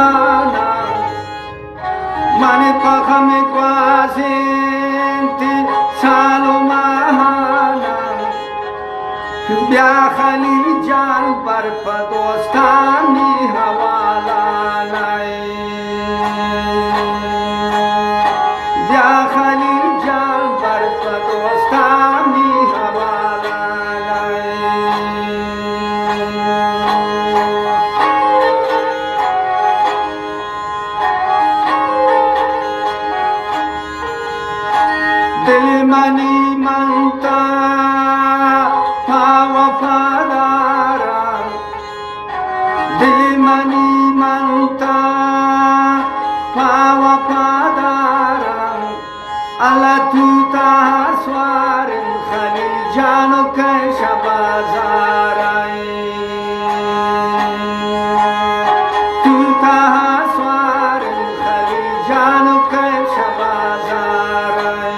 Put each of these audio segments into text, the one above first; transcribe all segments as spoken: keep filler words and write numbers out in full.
Mani pakame kwazinti salomahana Bya Khalil Jan bar padostani hawala nai Bya Khalil Jan bar padostani hawala nai Dil mani manta wafadara Dil mani manta wafadara Ala tuta swarin Khalil jano kai shabazarai Tuta swarin Khalil jano kai shabazarai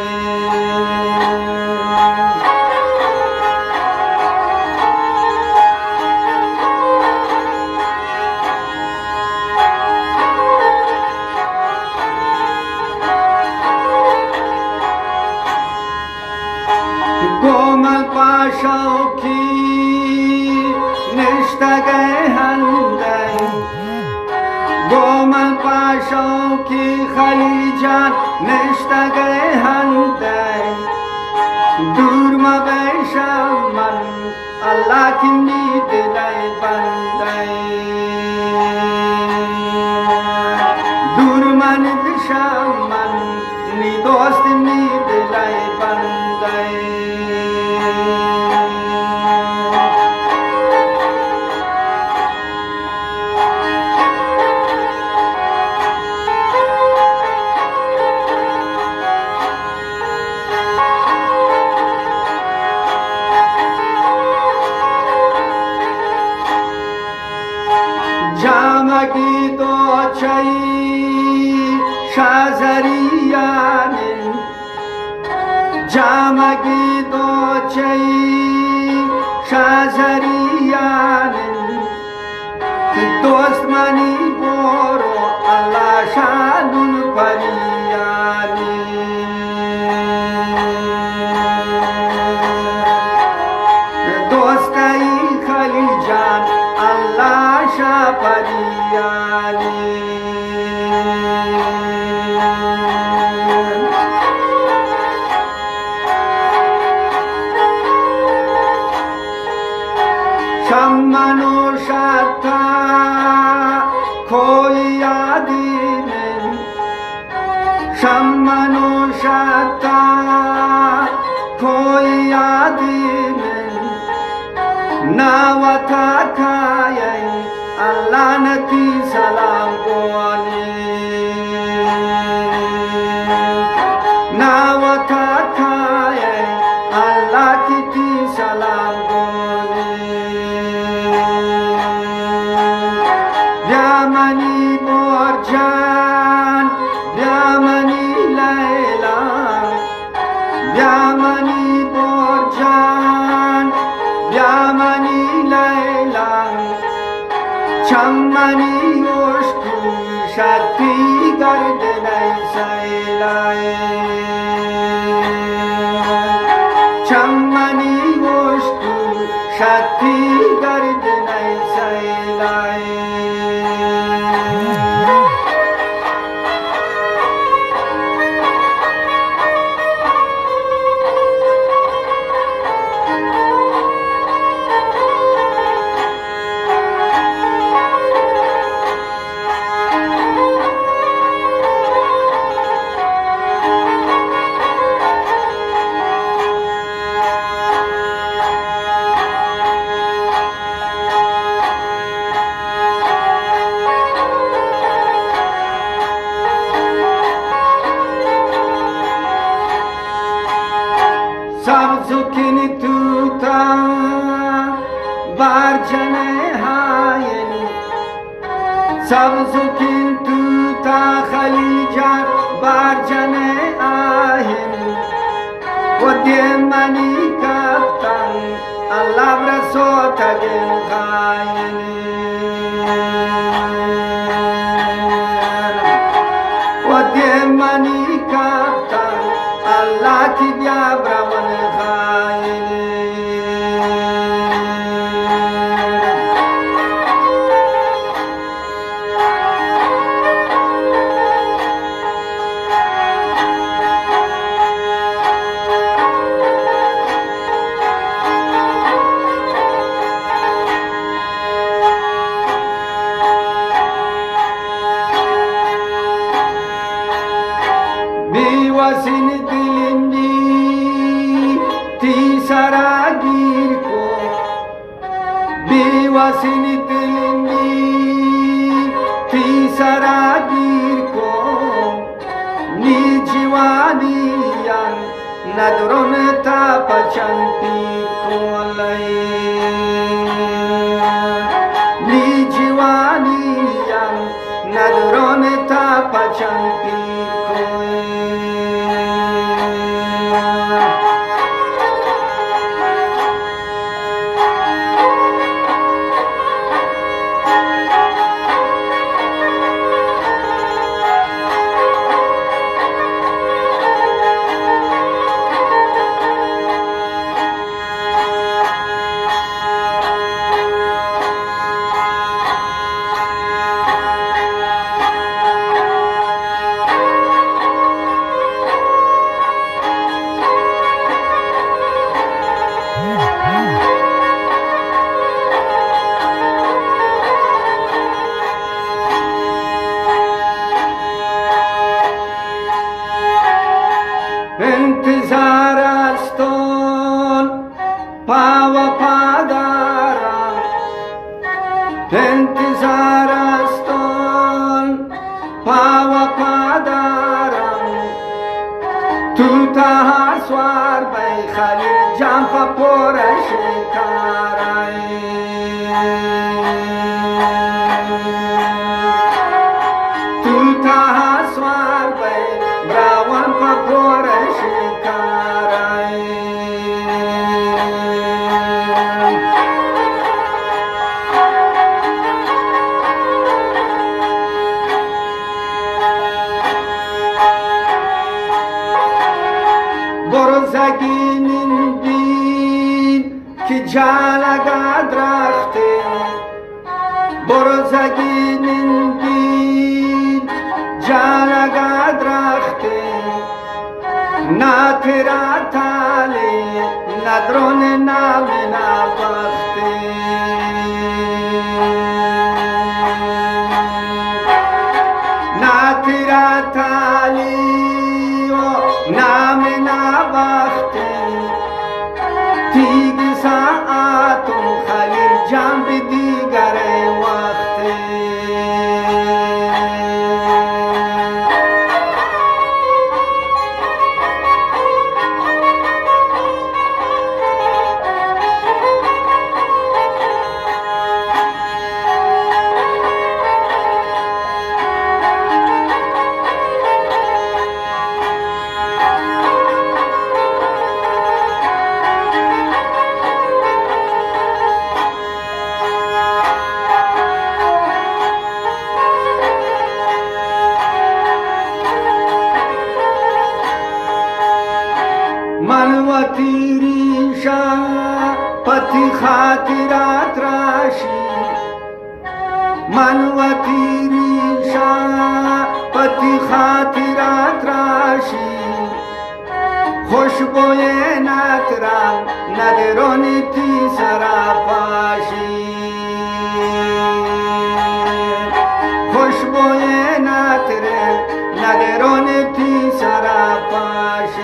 Gomal Pashaw ki nishtagay handay Gomal Pashaw ki Khalil Jan nishtagay handay Durma Baishaman Allah ki nidilay banday Durma nidishaman nidost nidilay banday Jamagi to chai shazariyanin Jamagi to chai shazariyanin Dost mani boro Allah shanun pariyanin Dostai Khalil Jan Allah Shapariyani Shammano shatta koi yadi mein Shammano shatta koi yadi mein Nawata kayai Allah nati salam goni Nawata kayai Allah kiti salam goni Vyamani Borjan Vyamani Laila Vyamani Borjan Vyamani Laila Chammani Yoshku Shakti Gardanai Sailai Chammani Yoshku Shakti Gardanai Sailai Sabzukini tuta barjane hayen Sabzukin tuta Khalil Jan barjane ahen Wadye mani kaptan Allah brasota gen khayen نتی بیا برون خایلی Biwasin dilindi ti saragir ko Biwasin dilindi ti saragir ko Ni jiwaniyan nadron tapachanti ko alay Ni jiwaniyan nadron tapachanti ko انتظار استون پاو پادارم انتظار استون پاو پادارم تو تا سوار بی خلیل جان پا پورش کارای تو تا سوار بی براون پا پورش کارای برزگین دین که جالگا درخته برزگین دین جالگا درخته نا تیرا تالی ندرون نامی نبخته نا تیرا تالی نام نبخته تیگ ساعتم خلیل جان به دیگر وقته मनवती रीशा पति खातिरात राशि मनवती रीशा पति खातिरात राशि खुशबोए नातरा नदरोनी ती सरापाशी खुशबोए नातरे नदरोनी ती सरापाशी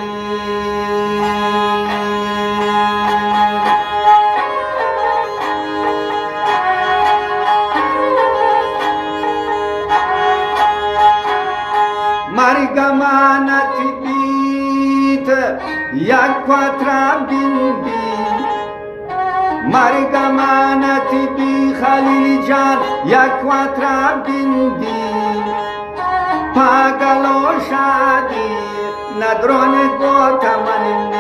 Marigamanat bit yak quatra bindi Marigamanat bi Khalil Jan yak quatra bindi Pagalo shadi nadrone gota manin